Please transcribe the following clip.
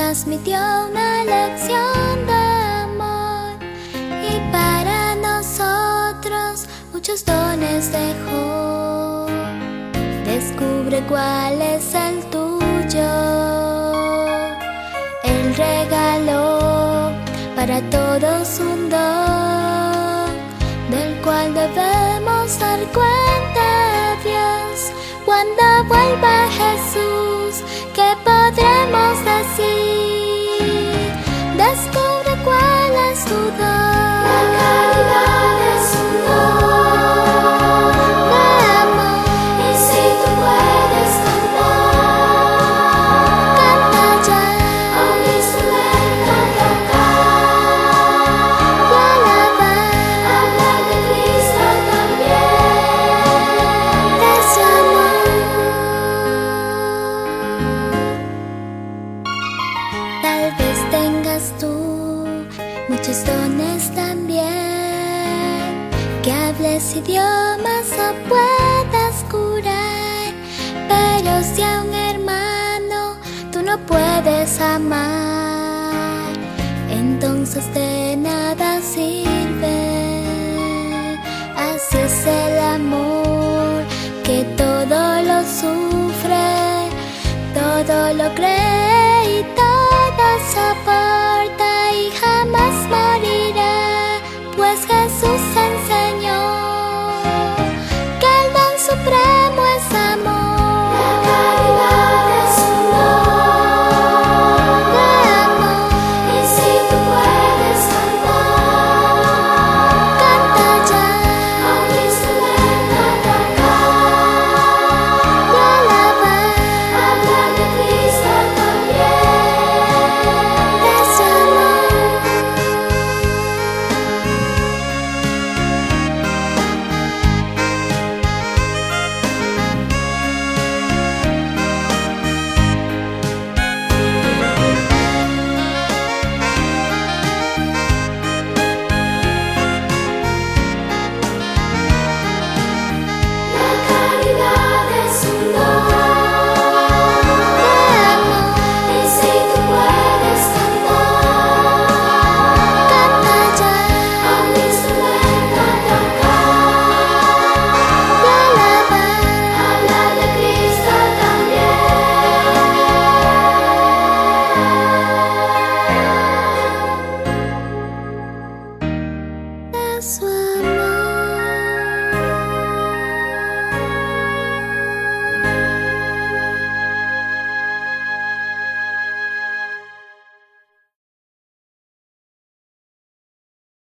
transmitió una lección de amor y para nosotros muchos dones dejó. Descubre cuál es el tuyo. Él regaló para todos un don del cual debemos dar cuenta a Dios. Cuando vuelva Jesús, ¿qué podremos decir? Descubre cuál es tu don. La caridad es un don de amor. Y si tú puedes cantar, canta ya. A un instrumento tocar y alabar. Hablar de Cristo también, de su amor. Tal vez tengas tú muchos dones también, que hables idiomas o puedas curar, pero si a un hermano tú no puedes amar, entonces de nada sirve. Así es el amor, que todo lo sufre, todo lo cree y todo soporta y jamás morirá, pues Jesús enseñó que el don supremo es amor. La caridad es un don de amor. Y si tú puedes cantar, canta ya. A un instrumento tocar y alabar. Hablar de Cristo también, de su amor. La caridad es un don de amor. Y si tú puedes cantar, canta ya. A un instrumento tocar y alabar. Hablar de Cristo también, de su